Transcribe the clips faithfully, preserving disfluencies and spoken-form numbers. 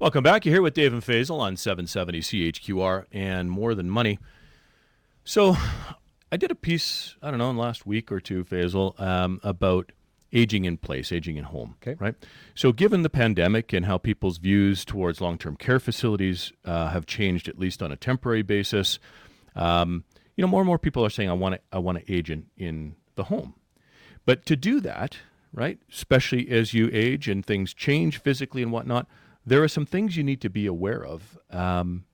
Welcome back. You're here with Dave and Faisal on seven seventy C H Q R and More Than Money. So I did a piece, I don't know, in the last week or two, Faisal, um, about aging in place, aging in home, okay. right? So given the pandemic and how people's views towards long-term care facilities uh, have changed, at least on a temporary basis, um, you know, more and more people are saying, I want to I want to age in, in the home. But to do that, right, especially as you age and things change physically and whatnot, there are some things you need to be aware of um,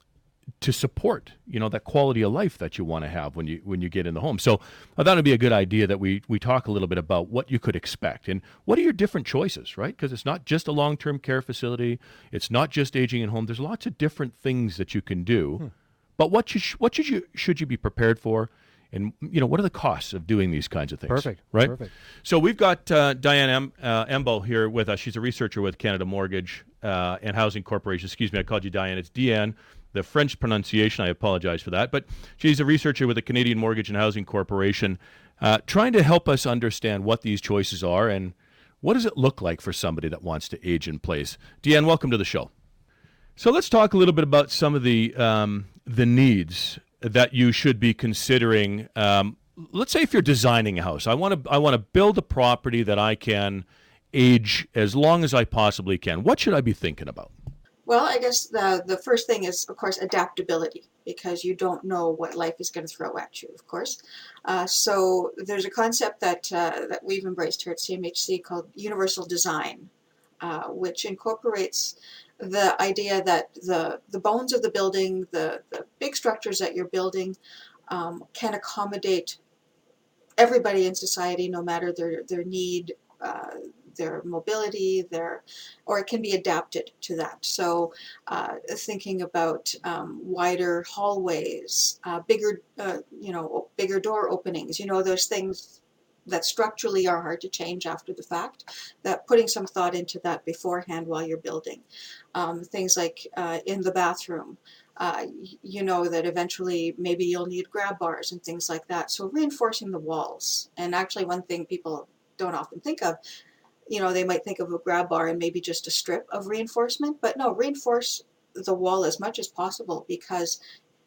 to support, you know, that quality of life that you want to have when you when you get in the home. So I thought it'd be a good idea that we we talk a little bit about what you could expect and what are your different choices, right? Because it's not just a long-term care facility, it's not just aging in home. There's lots of different things that you can do. Hmm. But what you sh- what should you should you be prepared for? And, you know, what are the costs of doing these kinds of things? Perfect. Right? Perfect. So we've got uh, Diane M- uh, Embo here with us. She's a researcher with Canada Mortgage uh, and Housing Corporation. Excuse me, I called you Diane. It's Deanne. The French pronunciation, I apologize for that. But she's a researcher with the Canadian Mortgage and Housing Corporation, uh, trying to help us understand what these choices are and what does it look like for somebody that wants to age in place. Deanne, welcome to the show. So let's talk a little bit about some of the um, the needs that you should be considering. Um, let's say if you're designing a house, I want to I want to build a property that I can age as long as I possibly can. What should I be thinking about? Well, I guess the the first thing is, of course, adaptability, because you don't know what life is going to throw at you, of course. Uh, so there's a concept that uh, that we've embraced here at C M H C called universal design, uh, which incorporates the idea that the the bones of the building, the, the big structures that you're building, um, can accommodate everybody in society, no matter their their need, uh, their mobility, their, or it can be adapted to that. So uh, thinking about um, wider hallways, uh, bigger, uh, you know, bigger door openings, you know, those things that structurally are hard to change after the fact, that putting some thought into that beforehand while you're building. Um, things like uh, in the bathroom, uh, you know that eventually maybe you'll need grab bars and things like that. So reinforcing the walls. And actually one thing people don't often think of, you know, they might think of a grab bar and maybe just a strip of reinforcement, but no, reinforce the wall as much as possible, because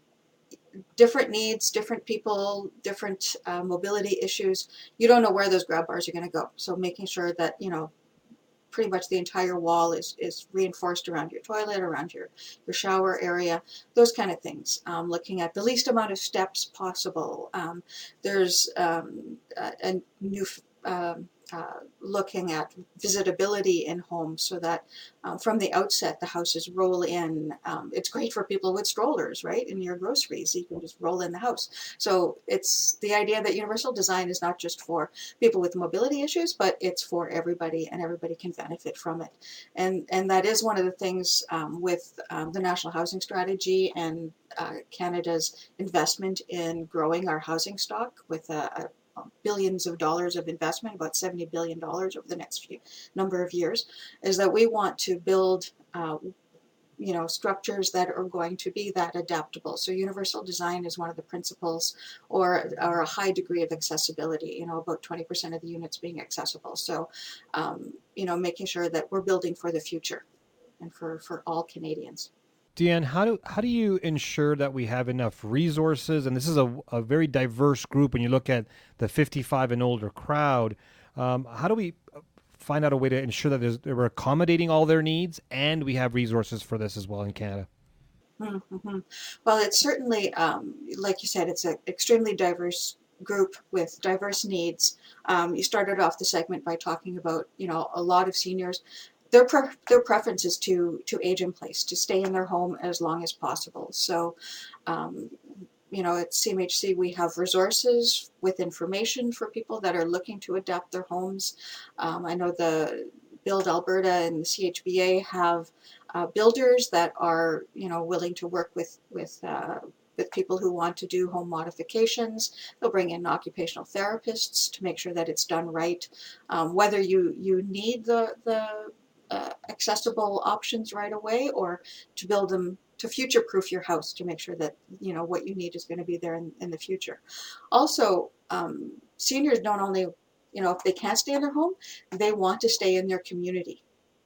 different needs, different people, different uh, mobility issues, you don't know where those grab bars are going to go. So making sure that, you know, pretty much the entire wall is, is reinforced around your toilet, around your, your shower area, those kind of things. Um, looking at the least amount of steps possible. Um, there's um, a, a new um, uh, looking at visitability in homes, so that um, from the outset the houses roll in. Um, it's great for people with strollers, right, in your groceries. You can just roll in the house. So it's the idea that universal design is not just for people with mobility issues, but it's for everybody, and everybody can benefit from it. And and that is one of the things um, with um, the National Housing Strategy and uh, Canada's investment in growing our housing stock with a, a billions of dollars of investment, about seventy billion dollars over the next few number of years, is that we want to build uh, you know, structures that are going to be that adaptable. So universal design is one of the principles, or, or a high degree of accessibility, you know, about twenty percent of the units being accessible. So, um, you know, making sure that we're building for the future and for, for all Canadians. Deanne, how do how do you ensure that we have enough resources? And this is a, a very diverse group. When you look at the fifty-five and older crowd, um, how do we find out a way to ensure that, there's, that we're accommodating all their needs, and we have resources for this as well in Canada? Mm-hmm. Well, it's certainly, um, like you said, it's an extremely diverse group with diverse needs. Um, you started off the segment by talking about, you know, a lot of seniors. Their pre- their preference is to to age in place, to stay in their home as long as possible. So, um, you know, at C M H C we have resources with information for people that are looking to adapt their homes. Um, I know the Build Alberta and the C H B A have uh, builders that are, you know, willing to work with with uh, with people who want to do home modifications. They'll bring in occupational therapists to make sure that it's done right. Um, whether you you need the the Uh, accessible options right away, or to build them to future-proof your house, to make sure that, you know, what you need is going to be there in, in the future. Also, um, seniors don't only, you know, if they can't stay in their home, they want to stay in their community.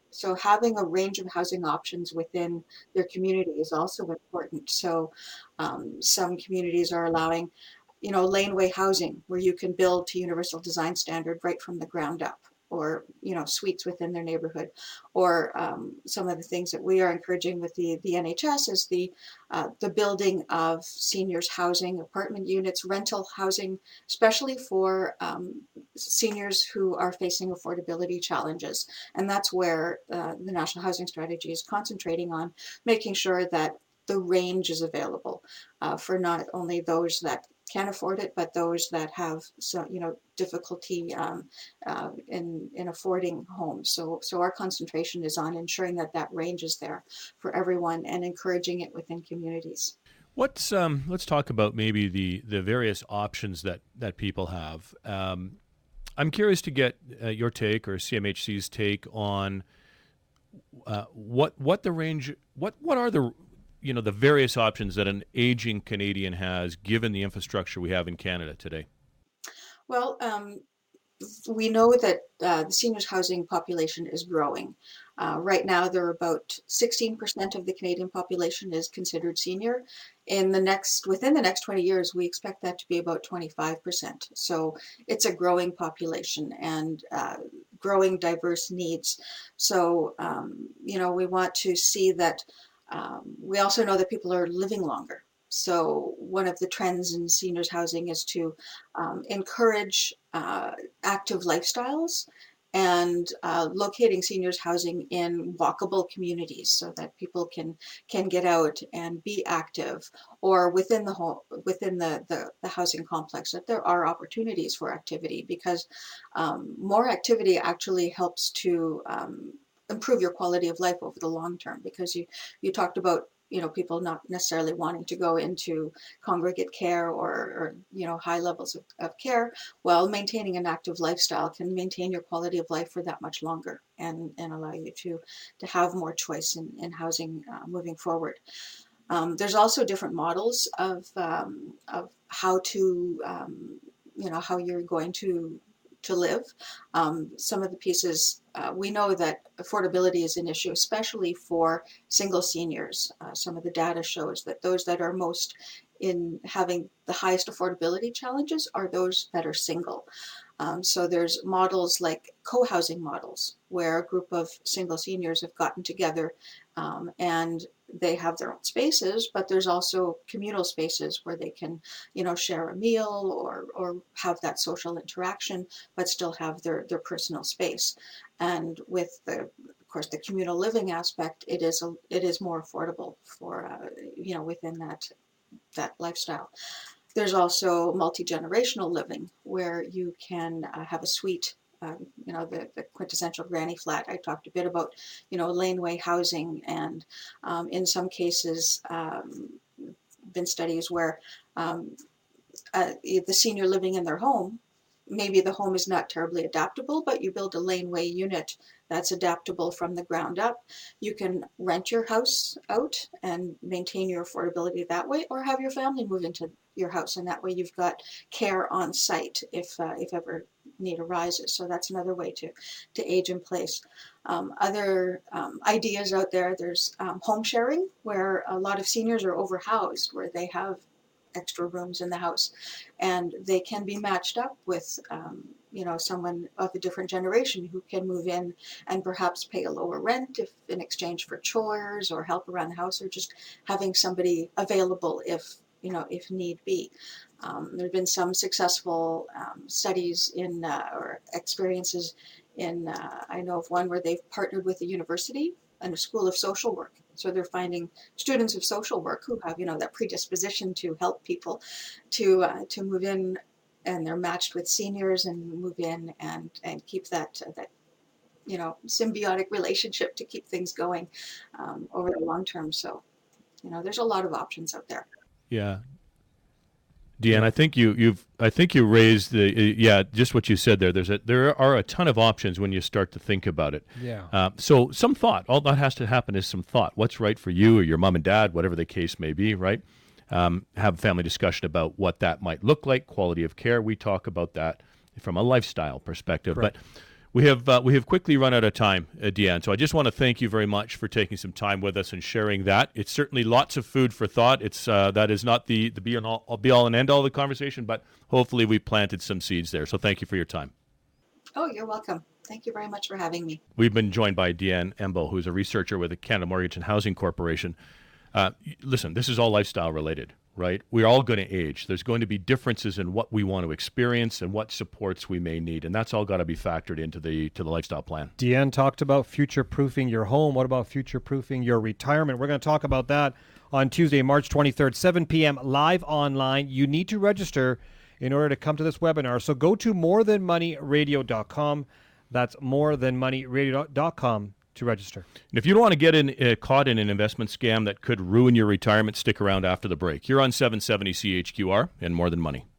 So having a range of housing options within their community is also important. So um, some communities are allowing, you know, laneway housing where you can build to universal design standard right from the ground up, or, you know, suites within their neighborhood. Or um, some of the things that we are encouraging with the, the N H S is the, uh, the building of seniors housing, apartment units, rental housing, especially for um, seniors who are facing affordability challenges. And that's where uh, the National Housing Strategy is concentrating on making sure that the range is available uh, for not only those that can afford it, but those that have so you know difficulty um, uh, in in affording homes. So so our concentration is on ensuring that that range is there for everyone and encouraging it within communities. What's um, let's talk about maybe the the various options that that people have. Um, I'm curious to get uh, your take or C M H C's take on uh, what what the range what what are the you know, the various options that an aging Canadian has given the infrastructure we have in Canada today? Well, um, we know that uh, the seniors housing population is growing. Uh, right now, there are about sixteen percent of the Canadian population is considered senior. In the next, within the next twenty years, we expect that to be about twenty-five percent. So it's a growing population and uh, growing diverse needs. So, um, you know, we want to see that. Um, we also know that people are living longer. So one of the trends in seniors housing is to um, encourage uh, active lifestyles and uh, locating seniors housing in walkable communities so that people can can get out and be active, or within the whole within the, the, the housing complex, that there are opportunities for activity, because um, more activity actually helps to um, improve your quality of life over the long term. Because you you talked about, you know, people not necessarily wanting to go into congregate care or, or you know, high levels of, of care. Well, maintaining an active lifestyle can maintain your quality of life for that much longer and, and allow you to to have more choice in, in housing uh, moving forward. Um, there's also different models of um, of how to um, you know, how you're going to to live. Um, some of the pieces, uh, we know that affordability is an issue, especially for single seniors. Uh, some of the data shows that those that are most in having the highest affordability challenges are those that are single. Um, so there's models like co-housing models, where a group of single seniors have gotten together um, and they have their own spaces, but there's also communal spaces where they can, you know, share a meal or or have that social interaction, but still have their, their personal space. And with the, of course, the communal living aspect, it is a, it is more affordable for, uh, you know, within that that lifestyle. There's also multi-generational living, where you can uh, have a suite, um, you know, the, the quintessential granny flat. I talked a bit about, you know, laneway housing, and um, in some cases, um, been studies where um, uh, the senior living in their home, maybe the home is not terribly adaptable, but you build a laneway unit that's adaptable from the ground up. You can rent your house out and maintain your affordability that way, or have your family move into your house, and that way you've got care on site if uh, if ever need arises. So that's another way to to age in place. Um, other um, ideas out there, there's um, home sharing, where a lot of seniors are overhoused, where they have extra rooms in the house, and they can be matched up with um, you know, someone of a different generation who can move in and perhaps pay a lower rent if in exchange for chores or help around the house, or just having somebody available if, you know, if need be. Um, there have been some successful um, studies in uh, or experiences in, uh, I know of one where they've partnered with a university and a school of social work. So they're finding students of social work who have, you know, that predisposition to help people to uh, to move in, and they're matched with seniors and move in and, and keep that uh, that you know, symbiotic relationship to keep things going um, over the long term. So, you know, there's a lot of options out there. Yeah. Deanne, I think you, you've, I think you raised the, uh, yeah, just what you said there. There's a, there are a ton of options when you start to think about it. Yeah. Uh, so some thought. All that has to happen is some thought. What's right for you or your mom and dad, whatever the case may be, right? Um, have a family discussion about what that might look like, quality of care. We talk about that from a lifestyle perspective. Correct. But We have uh, we have quickly run out of time, uh, Deanne. So I just want to thank you very much for taking some time with us and sharing that. It's certainly lots of food for thought. It's uh, that is not the the be and all be all and end all of the conversation, but hopefully we planted some seeds there. So thank you for your time. Oh, you're welcome. Thank you very much for having me. We've been joined by Deanne Embo, who's a researcher with the Canada Mortgage and Housing Corporation. Uh, listen, this is all lifestyle related, right? We're all going to age. There's going to be differences in what we want to experience and what supports we may need, and that's all got to be factored into the to the lifestyle plan. Deanne talked about future-proofing your home. What about future-proofing your retirement? We're going to talk about that on Tuesday, March twenty-third, seven p.m. live online. You need to register in order to come to this webinar. So go to more than money radio dot com. That's more than money radio dot com to register. And if you don't want to get in, uh, caught in an investment scam that could ruin your retirement, stick around after the break. You're on seven seventy C H Q R and More Than Money.